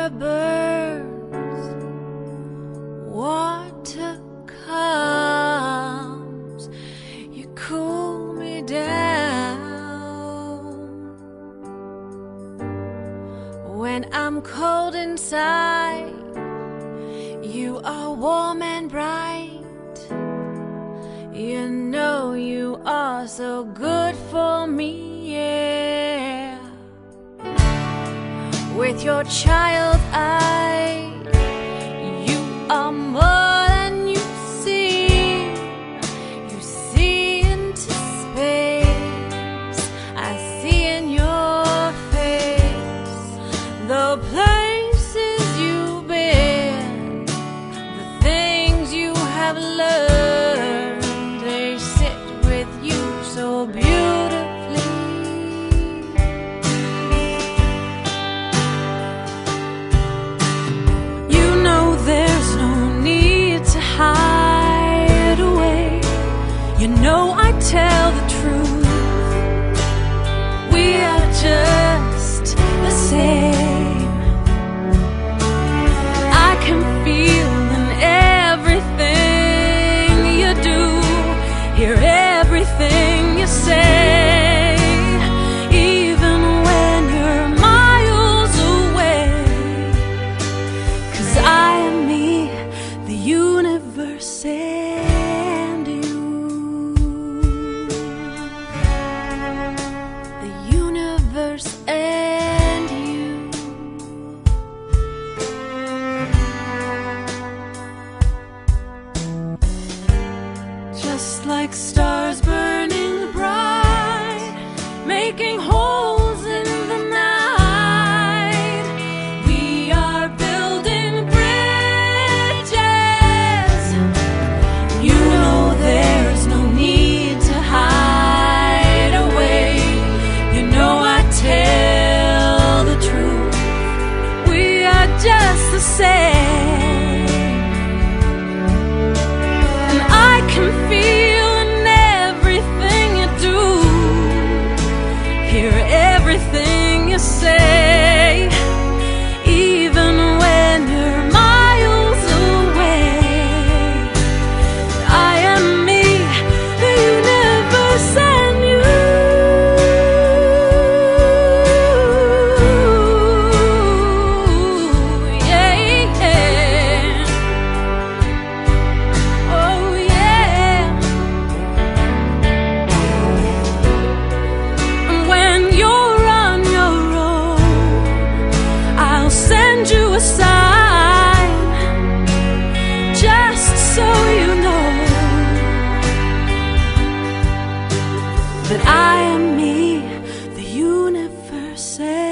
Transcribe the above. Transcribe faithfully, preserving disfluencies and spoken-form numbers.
fire burns, water comes, you cool me down. When I'm cold inside, you are warm and bright. You know you are so good for me, yeah. With your child eye, you are more than you see. You see into space, I see in your face the places you've been, the things you have learned. They sit with you so beautifully. You know there's no need to hide away. You know I tell the truth. We are just the same. I can feel in everything you do, hear everything you say, even when you're miles away. 'Cause I am me, the universe and you. The universe and you. Just like stars burning bright, making holes in the night, we are building bridges. You know there's no need to hide away. You know I tell the truth. We are just the same. And I can feel in everything you do, hear everything you say, even when you're miles away. I am me, the universe and you. Yeah, yeah. Oh yeah. And when you're on your own, I'll send you a sign, just so you know that I am me, the universe.